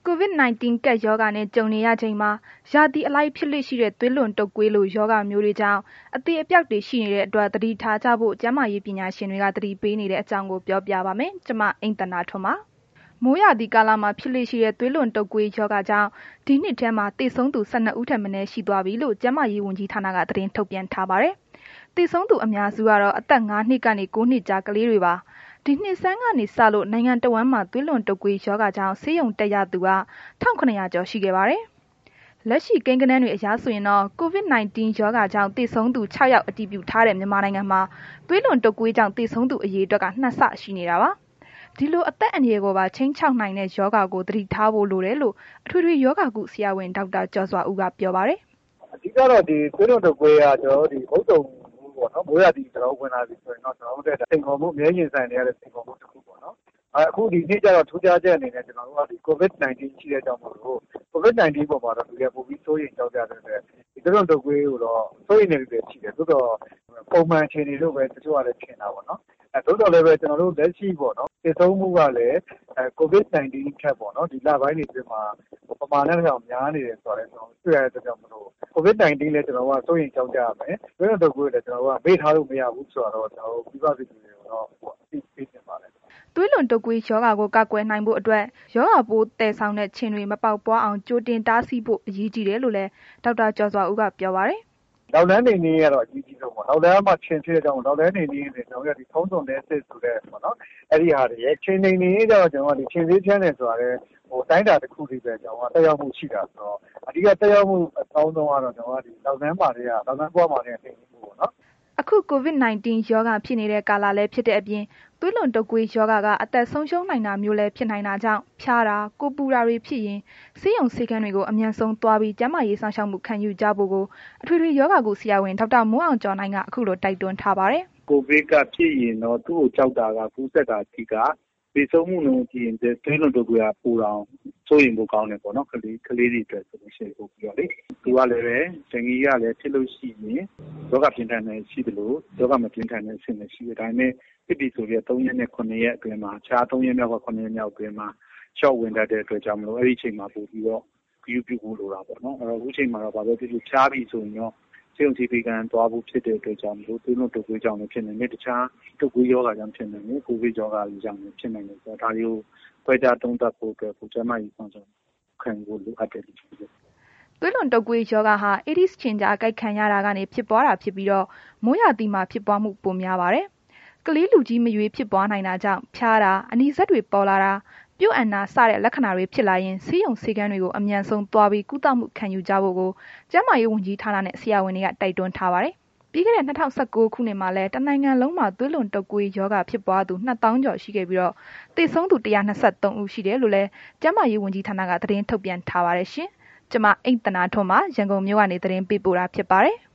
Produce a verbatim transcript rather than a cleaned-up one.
ကိုဗစ် ၁၉ ကပ်ရောဂါနဲ့ ကြုံနေရချိန်မှာ ရာသီအလိုက်ဖြစ်လေ့ရှိတဲ့ သွေးလွန်တုပ်ကွေးလို ရောဂါမျိုးတွေကြောင့် အသေအပျောက်တွေ ရှိနေတဲ့အတွက် သတိထားကြဖို့ ကျန်းမာရေးပညာရှင်တွေက သတိပေးနေတဲ့အကြောင်းကို ပြောပြပါမယ်။ ဗွီအိုအေမြန်မာပိုင်းသတင်းထောက် မအိမ့်သန္တာထွန်းက သတင်းပေးပို့ထားပါတယ်။ မိုးရာသီကာလမှာ ဖြစ်လေ့ရှိတဲ့ သွေးလွန်တုပ်ကွေးရောဂါကြောင့် ဒီနှစ်ထဲမှာ သေဆုံးသူ ၁၂ ဦးထက်မနည်း ရှိသွားပြီလို့ ကျန်းမာရေးဝန်ကြီးဌာနက သတင်းထုတ်ပြန်ထားပါတယ်။ သေဆုံးသူအများစုကတော့ အသက် ၅ နှစ်ကနေ ၉ နှစ်ကြား ကလေးတွေပါ။ ဒီနှစ်ဆန်းကနေစလို့ နိုင်ငံတဝန်းမှာ သွေးလွန်တုပ်ကွေးရောဂါကြောင့် ဆေးရုံတက်ရသူက ၁,၇၀၀ ကျော်ရှိခဲ့ပါတယ်။ လက်ရှိကိန်းဂဏန်းတွေအရဆိုရင်တော့ ကိုဗစ် ၁၉ ရောဂါကြောင့် သေဆုံးသူ ၆ ယောက် အတည်ပြုထားတဲ့ မြန်မာနိုင်ငံမှာ သွေးလွန်တုပ်ကွေးကြောင့် သေဆုံးသူ အရေအတွက်က ၂ ဆ ရှိနေတာပါ။ ဒီလို အသက်အန္တရာယ်ကိုပါ ခြိမ်းခြောက်နိုင်တဲ့ ရောဂါကို သတိထားဖို့လိုတယ်လို့ အထွေထွေရောဂါကု ဆရာဝန် ဒေါက်တာကျော်စွာဦးက ပြောပါတယ်။ “အဓိကတော့ ဒီသွေးလွန်တုပ်ကွေးက ကျွန်တော်တို့ ဒီမုတ်သုန်ပေါ့နော် မိုးရာသီဝင်လာပြီဆိုရင်တော့ ကျွန်တော်တို့အတွက် စိန်ခေါ်မှု အမြဲရင်ဆိုင်နေရတဲ့ စိန်ခေါ်မှုတစ်ခုပေါ့နော်။ အခုဒီနှစ်ကျတော့ ထူးခြားချက်အနေနဲ့ ကျွန်တော်တို့က ကိုဗစ် ၁၉ ရှိတဲ့အတွက်ကြောင့်မို့လို့ ကိုဗစ် ၁၉ အပေါ်မှာတော့ လူတွေက ပိုပြီးစိုးရိမ်ကြောင့်ကြတဲ့အတွက် သွေးလွန်တုပ်ကွေးကိုတော့ စိုးရိမ်တဲ့လူတွေရှိတယ်။ သို့သော် ပုံမှန်အခြေအနေလို့ပဲ တချို့ကလည်း ထင်တာပေါ့နော်။ သို့သော်လည်းပဲ ကျွန်တော်တို့ လက်ရှိပေါ့နော် သေဆုံးမှုကလည်း ကိုဗစ် ၁၉ ထက်ပေါ့နော် ဒီလပိုင်းတွေအတွင်းမှာ ပမာဏတစ်ထောင်များနေတယ်ဆိုတာလည်း ကျွန်တော်တို့ တွေ့ရတဲ့အတွက်ကြောင့်မို့လို့ ကိုဗစ် ၁၉ လည်း ကျွန်တော်တို့က စိုးရိမ်ကြောင့်ကြရမယ်။ သွေးလွန်တုပ်ကွေးကိုလည်း ကျွန်တော်တို့က မေ့ထားလို့မရဘူးဆိုတာတော့ ကျွန်တော်တို့ မိဘပြည်သူတွေကိုတော့ အသိပေးချင်ပါတယ်။ ” သွေးလွန်တုပ်ကွေးရောဂါကို ကာကွယ်နိုင်ဖို့အတွက် ရောဂါပိုးသယ်ဆောင်တဲ့ ခြင်တွေ မပေါက်ဖွားအောင် ကြိုတင်တားဆီးဖို့ အရေးကြီးတယ်လို့လည်း ဒေါက်တာကျော်စွာဦးက ပြောပါတယ်။ “လောက်လန်းနှိမ်နင်းရေးကတော့ အရေးကြီးဆုံးပေါ့။ လောက်လန်းမှာ ခြင်ဖြစ်တဲ့အတွက်ကြောင့်မို့ လောက်လန်းနှိမ်နင်းရေးဆိုရင် ကျွန်တော်တို့က ထုံးစွန်တယ်စစ်ဆိုတဲ့ပေါ့နော် အဲ့ဒီဟာတွေရယ်။ ခြင်နှိမ်နင်းရေးကျတော့ ကျွန်တော်တို့က ခြင်ဆေးဖြန်းတယ်ဆိုတာလည်း အတိုင်းအတာတစ်ခုထိပဲ သက်ရောက်မှုရှိတာဆိုတော့ အဓိက သက်ရောက်မှုအကောင်းဆုံးကတော့ ကျွန်တော်တို့က ဒီလောက်လန်းမှာထဲက လောက်လန်းဘဝမှာထဲက နှိမ်နင်းမှုပေါ့နော်။ ” အခု ကိုဗစ် ၁၉ ရောဂါဖြစ်နေတဲ့ ကာလလည်း ဖြစ်တဲ့အပြင် သွေးလွန်တုပ်ကွေးရောဂါက အသက်ဆုံးရှုံးနိုင်တာမျိုးလည်း ဖြစ်နိုင်တာကြောင့် ဖျားတာ ကိုယ်ပူတာတွေဖြစ်ရင် ဆေးရုံဆေးခန်းတွေကို အမြန်ဆုံးသွားပြီး ကျန်းမာရေးစောင့်ရှောက်မှု ခံယူကြဖို့ကို အထွေထွေရောဂါကု ဆရာဝန် ဒေါက်တာမိုးအောင်ကျော်နိုင်က ခုလို တိုက်တွန်းထားပါတယ်။ “ကိုဗစ်က ဖြစ်ရင်တော့ သူ့ကိုကြောက်တာက ကူးစက်တာက သေဆုံးမှုနှုန်းကြည့်ရင် သွေးလွန်တုပ်ကွေးက ပိုတောင်စိုးရိမ်ဖို့ကောင်းတယ်ပေါ့နော်။ ကလေးတွေအတွက်ဆိုလို့ရှိရင် ပိုပြီးတော့လေ။ သူကလည်းပဲ ဒန်ဂီကလည်း ဖြစ်လို့ရှိရင် ရောဂါပြင်းထန်တယ်ရှိသလို ရောဂါမပြင်းထန်တဲ့အဆင့်လည်းရှိတယ်။ ဒါပေမဲ့ ဖြစ်ပြီဆိုရင် သုံးရက်နဲ့ ခုနှစ်ရက်အတွင်းမှာ တခြားသုံးရက်မြောက် ခုနှစ်ရက်မြောက်အတွင်းမှာ ရှော့ဝင်တတ်တဲ့အတွက်ကြောင့်မို့လို့ အဲ့ဒီအချိန်မှာ ပိုပြီးတော့ ဂရုပြုဖို့လိုတာပေါ့နော်။ အဲ့တော့ ခုချိန်မှာတော့ ဘာပဲဖြစ်ဖြစ် ဖျားပြီဆိုရင်တော့ ဆေးရုံဆေးပေးခန်းသွားဖို့ဖြစ်တဲ့အတွက်ကြောင့်မို့လို့ သွေးလွန်တုပ်ကွေးကြောင့်လည်း ဖြစ်နိုင်တယ်။ တခြားတုပ်ကွေးရောဂါကြောင့်ဖြစ်နိုင်တယ်။ ကိုဗစ်ရောဂါကြောင့်လည်း ဖြစ်နိုင်တယ်ဆိုတော့ ဒါတွေကို ခွဲခြားသုံးသပ်ဖို့အတွက်ကို ကျန်းမာရေးစောင့်ရှောက်မှု ခံယူဖို့လိုအပ်တယ်လို့ ထင်တယ်။ ” သွေးလွန်တုပ်ကွေးရောဂါဟာ Aedes ခြင်ကျားအကိုက်ခံရတာကနေ ဖြစ်ပွားတာဖြစ်ပြီးတော့ မိုးရာသီမှာ ဖြစ်ပွားမှု ပိုများပါတယ်။ ကလေးလူကြီးမရွေးဖြစ်ပွားနိုင်တာကြောင့် ဖျားတာ အနီစက်တွေပေါ်လာတာ ပျို့အန်တာ စတဲ့ လက္ခဏာတွေဖြစ်လာရင် ဆေးရုံဆေးခန်းတွေကို အမြန်ဆုံးသွားပြီး ကုသမှုခံယူကြဖို့ကို ကျန်းမာရေးဝန်ကြီးဌာနနဲ့ ဆရာဝန်တွေက တိုက်တွန်းထားပါတယ်။ ပြီးခဲ့တဲ့ ၂၀၁၉ ခုနှစ်မှာလည်း တစ်နိုင်ငံလုံးမှာ သွေးလွန်တုပ်ကွေးရောဂါဖြစ်ပွားသူ ၂၀,၀၀၀ ကျော်ရှိခဲ့ပြီးတော့ သေဆုံးသူ ၁၂၃ ဦးရှိတယ်လို့လည်း ကျန်းမာရေးဝန်ကြီးဌာနက သတင်းထုတ်ပြန်ထားပါတယ်ရှင်။ ကျွန်မအိမ့်သန္တာထွန်းပါ ရန်ကုန်မြို့ကနေ သတင်းပေးပို့တာဖြစ်ပါတယ်။